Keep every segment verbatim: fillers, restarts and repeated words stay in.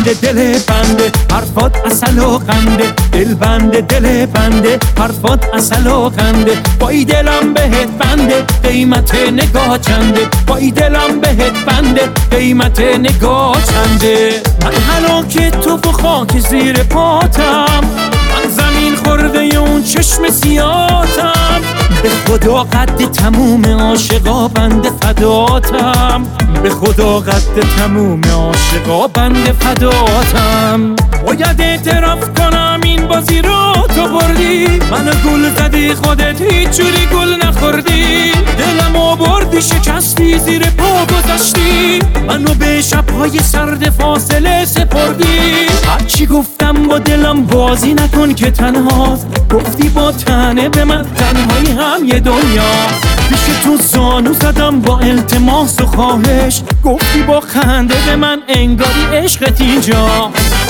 بنده دل بنده حرفات اصل و خنده، دل بنده دل بنده حرفات اصل و خنده. وای دلم بهت بنده قیمت نگاه چنده، وای دلم بهت بنده قیمت نگاه چنده. من هلاک تو و خاک زیر پاتم، من زمین خورده اون چشم سیاتم. به خدا قد تموم عاشقا بنده فداتم، به خدا قد تموم عاشقا بنده فداتم. باید اعتراف کنم این بازی رو تو بردی، منو گل زدی خودت هیچ جوری گل نخوردی. دلمو بردی شکستی زیر پا گذاشتی، منو به شبهای سرد فاصله سپردی. هرچی گفتم با دلم بازی نکن که تنهاست، گفتی با تنه به من تنهایی هم یه دنیا. پیش تو زانو زدم با التماس و خواهش، گفتی با خنده به من انگاری عشقت اینجا.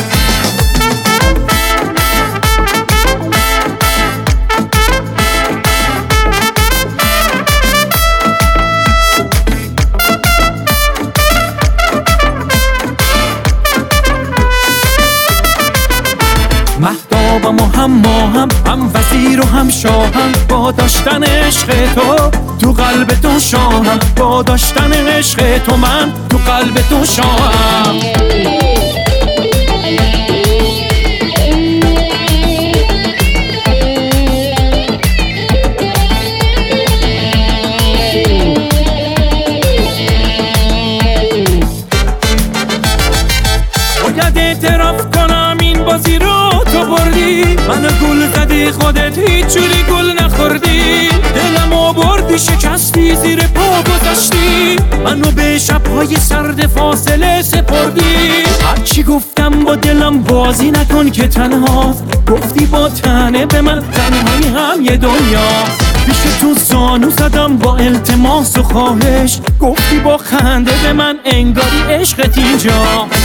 مهتابم و هم ماهم، هم وزیر و هم شاهم، با داشتن عشق تو تو قلب تو شاهم، با داشتن عشق تو من تو قلب تو شاهم. باید اعتراف کنم این بازی رو تو بردی، منو گل زدی خودت هیچ جوری گل نخوردی. دلمو بردی شکستی زیر پا گذاشتی، منو به شبهای سرد فاصله سپردی. هرچی گفتم با دلم بازی نکن که تنهاست، گفتی با تنه به من تنهایی هم یه دنیا. پیش تو زانو زدم با التماس و خواهش، گفتی با خنده به من انگاری عشقت اینجا.